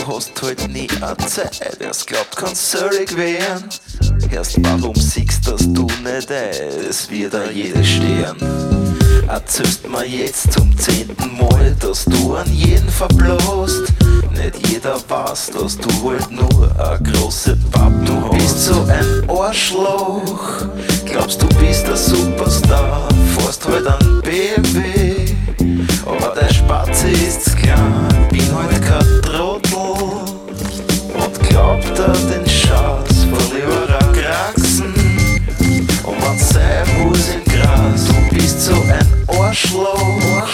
hast halt nie a Zeit. Erst glaubt, kann's söllig werden. Erst warum siehst dass du nicht ein? Es wird a jede stehen. Erzählst mir jetzt zum 10. Mal, dass du an jeden verblasst. Nicht jeder weiß, dass du halt nur a große Pappen hast. Du bist so ein Arschloch. Glaubst du bist der Superstar. Fährst halt an BMW. Aber der Spatze ist's klein. Bin halt kein Trottel. Und glaubt er den Schatz verlierer Kraxen. Und man sein muss im Gras. Du bist so ein Arschloch.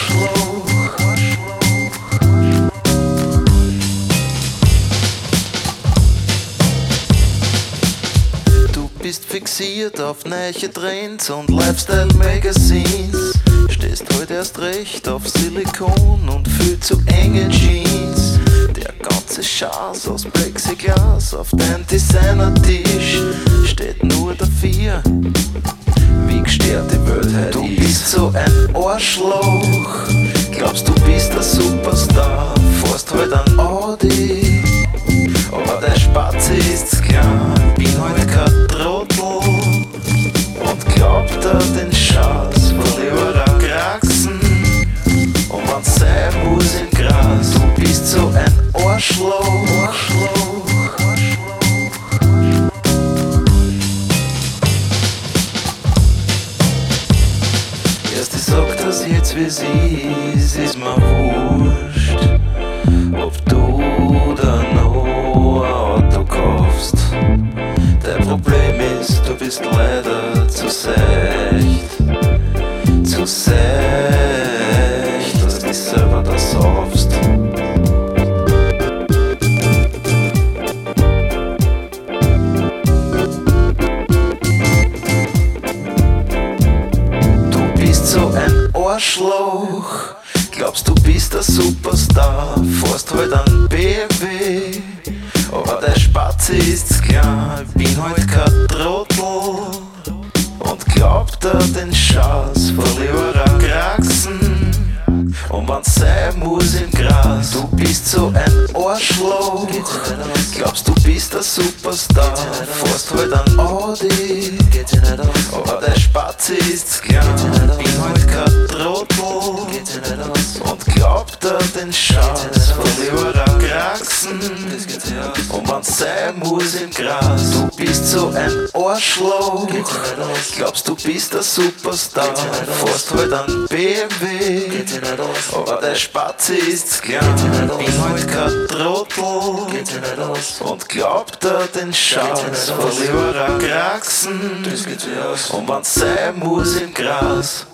Du bist fixiert auf neue Trends und Lifestyle-Magazines. Stehst heute erst recht auf Silikon und viel zu enge Jeans. Der ganze Schatz aus Plexiglas auf dein Designer-Tisch steht nur dafür, wie gestört die Welt heute ist. Du bist so ein Arschloch. Glaubst du bist der Superstar. Fährst halt an Audi. Aber der Spatze ist's klein. Bin halt kein Trottel. Und glaubt er den Schatz verlierer Kraxen. Und man sein muss im Gras. Du bist so ein Arschloch. Erst ich sag das jetzt wie's ist mir wurscht. Ob du da noch ein Auto kaufst. Dein Problem ist, du bist leider zu seicht. Zu seicht, dass du dich selber da saufst. Du bist so ein Arschloch. Glaubst du bist der Superstar. Fährst halt an BMW. Aber der Spatze ist's klein. Bin halt kein Trottel. Und glaubt er den Schatz verlierer Kraxen. Und man sein muss im Gras. Du bist so ein Arschloch. Glaubst du bist der Superstar. Fährst halt an Audi. Aber der Spatze ist's klein. Bin halt kein Trottel. Und glaubt er den Schatz verlierer Kraxen. Und man sein muss im Gras. Du bist so ein Arschloch. Glaubst du bist der Superstar. Fährst halt an BMW. Aber der Spatze ist's klein. Bin halt kein Trottel. Und glaubt er den Schatz verlierer Kraxen. Und man sein muss im Gras.